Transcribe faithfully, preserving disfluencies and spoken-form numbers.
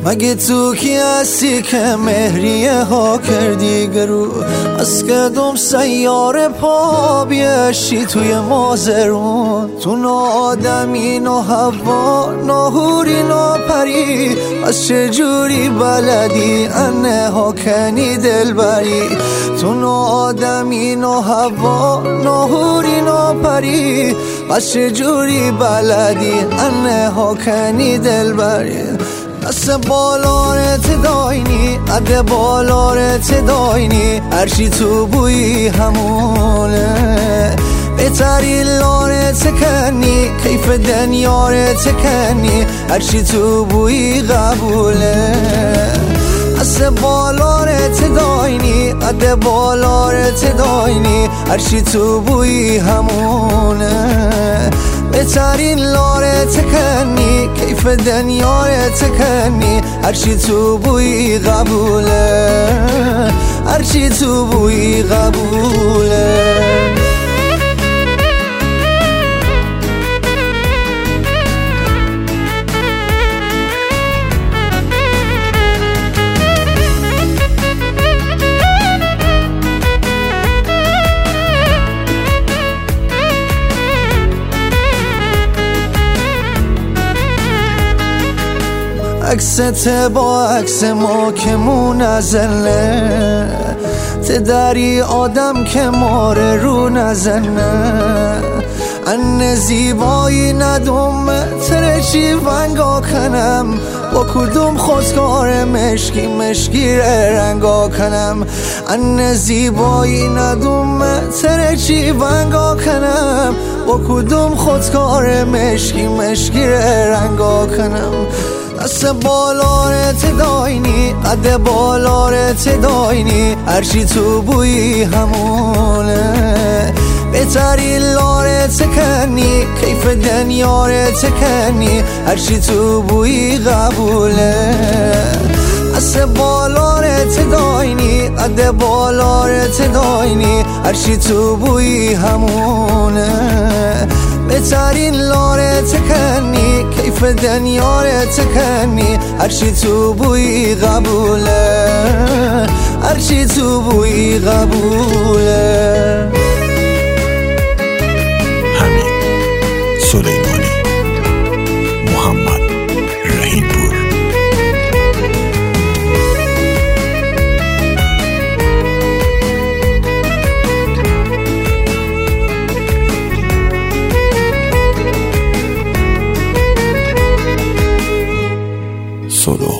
مگه تو کی هستی که مهریه ها کردی گرو؟ از کدوم سیاره پا بیشی توی مازرون؟ تو نه آدمی نه هوا نه هوری نه پری، از چجوری بلدی انه ها کنی دل بری؟ تو نه آدمی نه هوا نه هوری نه پری، از چجوری بلدی انه ها کنی دل بری؟ دست بالارت داینی عده بالارت داینی، هرچی تو بویی همونه. بهتری لارت کنی کیف دنیارت کنی، هرچی تو بویی قبوله. دست بالارت داینی عده بالارت داینی، هرچی تو بویی همونه. بهترین لارت کنی کیف دنیارت کنی، هرچی تو بویی قبوله، هرچی تو بویی قبوله. عکست با عکس ما که منزله، تدری آدم که ماره رو نزنه. ان زیبایی ندوم ترچی ونگا کنم، با کدوم خودکار مشکی مشکی رنگا کنم. ان زیبایی ندوم ترچی ونگا کنم، با کدوم خودکار مشکی مشکی رنگا کنم. دست بالارت داینی قد بالارت داینی، هرچی تو بویی همونه. بهتری لارت کنی کیف دنیارت کنی، هرچی تو بویی قبوله. دست بالارت داینی قد بالارت داینی، هرچی تو بویی همونه. بهترین لارت کنی کیف دنیارت کنی، هرچی تو بویی قبوله، هرچی تو بویی قبوله. حمید سلیمانی، محمد رحیم‌پور. Solo